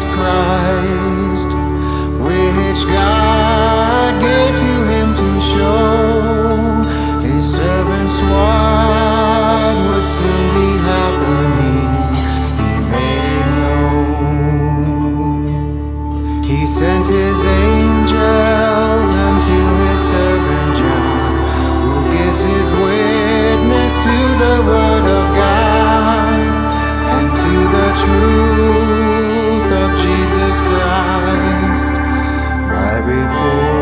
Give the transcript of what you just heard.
Christ, which God gave to him to show his servants what would soon be happening. He made known. He sent his angels unto his servant John, who gives his witness to the word of God and to the truth of Jesus Christ, by report